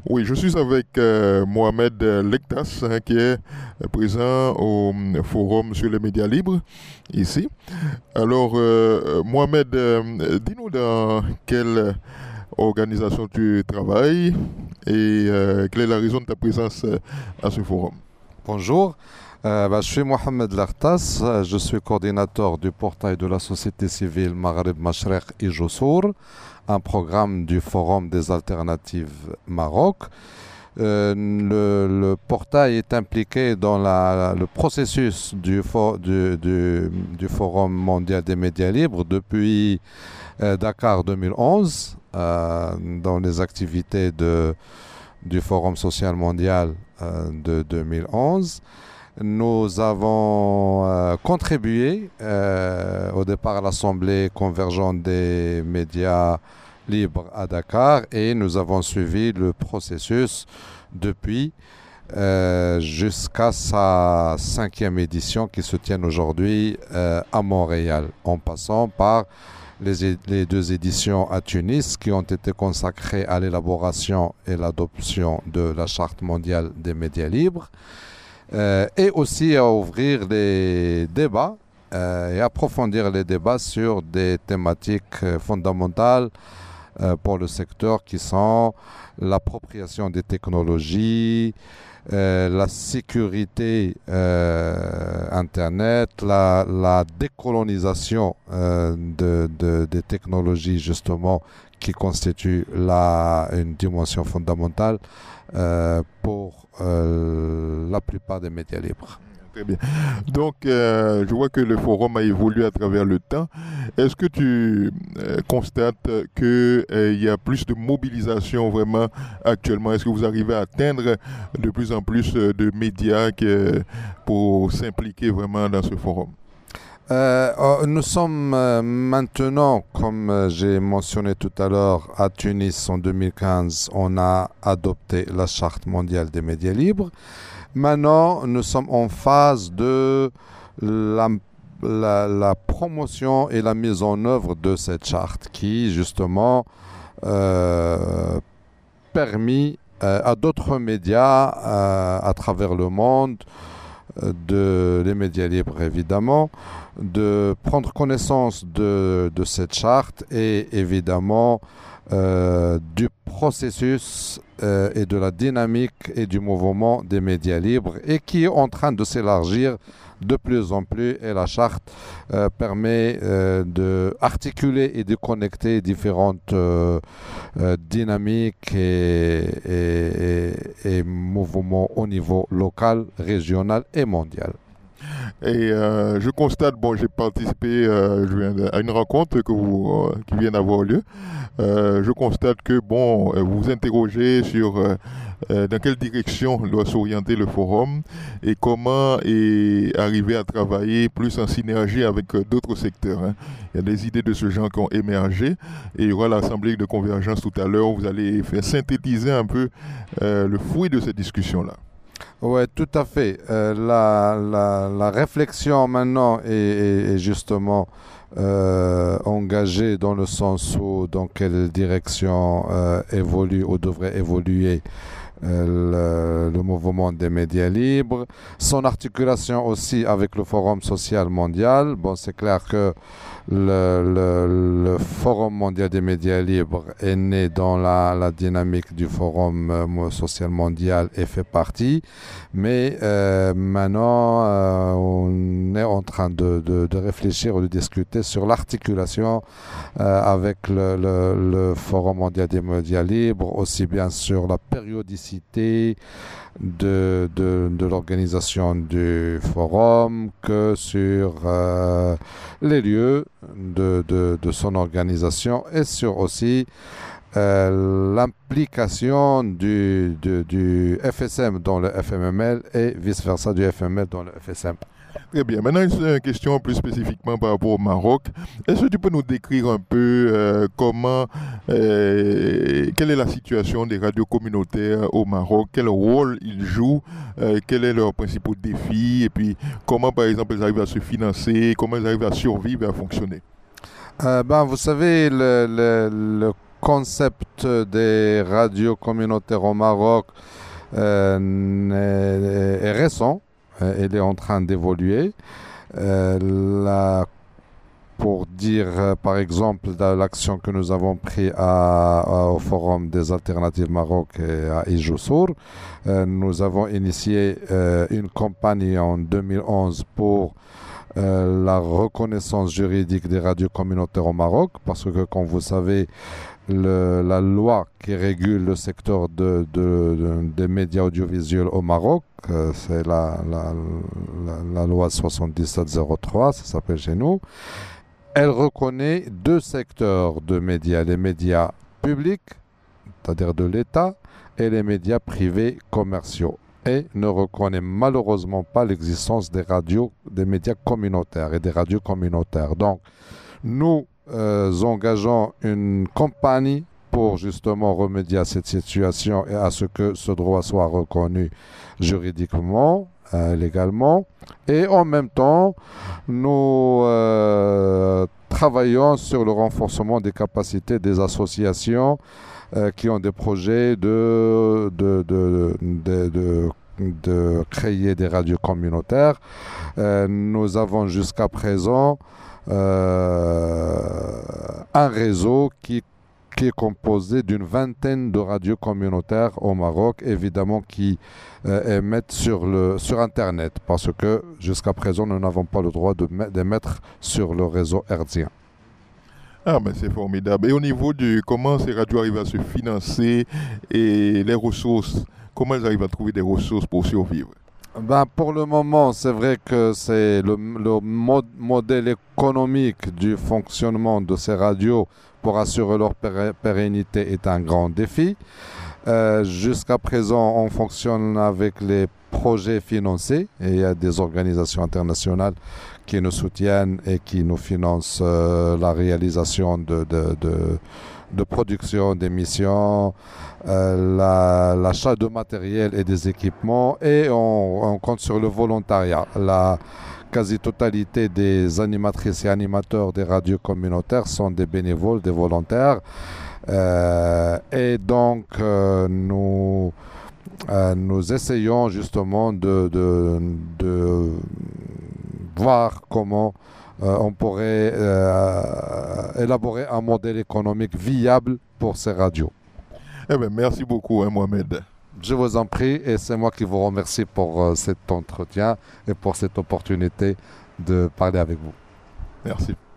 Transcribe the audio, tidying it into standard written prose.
Oui, je suis avec Mohamed Lectas, hein, qui est présent au forum sur les médias libres ici. Alors, Mohamed, dis-nous dans quelle organisation tu travailles et quelle est la raison de ta présence à ce forum. Bonjour, je suis Mohamed Lartas, je suis coordinateur du portail de la société civile Maghreb Mashrek et Joussour, un programme du Forum des alternatives Maroc. Le portail est impliqué dans le processus du Forum mondial des médias libres depuis Dakar 2011, dans les activités du Forum social mondial de 2011. Nous avons contribué au départ à l'Assemblée convergente des médias libres à Dakar et nous avons suivi le processus depuis jusqu'à sa 5e édition qui se tient aujourd'hui à Montréal, en passant par les deux éditions à Tunis qui ont été consacrées à l'élaboration et l'adoption de la Charte mondiale des médias libres. Et aussi à ouvrir les débats et approfondir les débats sur des thématiques fondamentales pour le secteur qui sont l'appropriation des technologies, la sécurité Internet, la décolonisation des technologies justement qui constituent une dimension fondamentale pour la plupart des médias libres. Très bien. Donc, je vois que le forum a évolué à travers le temps. Est-ce que tu constates qu'il y a plus de mobilisation vraiment actuellement? Est-ce que vous arrivez à atteindre de plus en plus de médias pour s'impliquer vraiment dans ce forum? Nous sommes maintenant, comme j'ai mentionné tout à l'heure, à Tunis en 2015, on a adopté la Charte mondiale des médias libres. Maintenant, nous sommes en phase de la promotion et la mise en œuvre de cette charte qui, justement, permet à d'autres médias à travers le monde, les médias libres évidemment, de prendre connaissance de cette charte et évidemment du processus et de la dynamique et du mouvement des médias libres et qui est en train de s'élargir de plus en plus et la charte permet d'articuler et de connecter différentes dynamiques et mouvements au niveau local, régional et mondial. Et je constate, bon, j'ai participé à une rencontre qui vient d'avoir lieu. Je constate que, bon, vous vous interrogez sur dans quelle direction doit s'orienter le forum et comment arriver à travailler plus en synergie avec d'autres secteurs, hein. Il y a des idées de ce genre qui ont émergé et il y aura l'Assemblée de convergence tout à l'heure où vous allez faire synthétiser un peu le fruit de cette discussion-là. Oui, tout à fait. La réflexion maintenant est justement engagée dans le sens où dans quelle direction évolue ou devrait évoluer le mouvement des médias libres. Son articulation aussi avec le Forum social mondial. Bon, c'est clair que le Forum mondial des médias libres est né dans la dynamique du Forum social mondial et fait partie. Mais maintenant, on est en train de réfléchir ou de discuter sur l'articulation avec le Forum mondial des médias libres, aussi bien sur la périodicité de l'organisation du forum que sur les lieux de son organisation et sur aussi l'implication du FSM dans le FMML et vice-versa du FML dans le FSM. Très bien. Maintenant, une question plus spécifiquement par rapport au Maroc. Est-ce que tu peux nous décrire un peu quelle est la situation des radios communautaires au Maroc, quel rôle ils jouent, quels sont leurs principaux défis, et puis comment, par exemple, ils arrivent à se financer, comment ils arrivent à survivre et à fonctionner? Vous savez, le concept des radios communautaires au Maroc est récent. Il est en train d'évoluer. Pour dire, par exemple, de l'action que nous avons prise au Forum des alternatives Maroc et à Ijoussour, nous avons initié une campagne en 2011 pour la reconnaissance juridique des radios communautaires au Maroc, parce que, comme vous savez, la loi qui régule le secteur des médias audiovisuels au Maroc, c'est la loi 7703, ça s'appelle chez nous. Elle reconnaît deux secteurs de médias, les médias publics, c'est-à-dire de l'État, et les médias privés commerciaux. Et ne reconnaît malheureusement pas l'existence des médias communautaires et des radios communautaires. Donc, nous engageons une campagne pour justement remédier à cette situation et à ce que ce droit soit reconnu juridiquement, légalement. Et en même temps, nous travaillons sur le renforcement des capacités des associations qui ont des projets de créer des radios communautaires. Nous avons jusqu'à présent un réseau qui est composé d'une vingtaine de radios communautaires au Maroc, évidemment qui émettent sur Internet, parce que jusqu'à présent, nous n'avons pas le droit de mettre sur le réseau hertzien. Ah, mais c'est formidable. Et au niveau de comment ces radios arrivent à se financer et les ressources, comment elles arrivent à trouver des ressources pour survivre? Pour le moment, c'est vrai que c'est le modèle économique du fonctionnement de ces radios pour assurer leur pérennité est un grand défi. Jusqu'à présent, on fonctionne avec les projets financés et il y a des organisations internationales qui nous soutiennent et qui nous financent la réalisation de production d'émissions, l'achat de matériel et des équipements, et on compte sur le volontariat. La quasi-totalité des animatrices et animateurs des radios communautaires sont des bénévoles, des volontaires. Et donc, nous essayons justement de voir comment on pourrait élaborer un modèle économique viable pour ces radios. Eh bien, merci beaucoup, Mohamed. Je vous en prie, et c'est moi qui vous remercie pour cet entretien et pour cette opportunité de parler avec vous. Merci.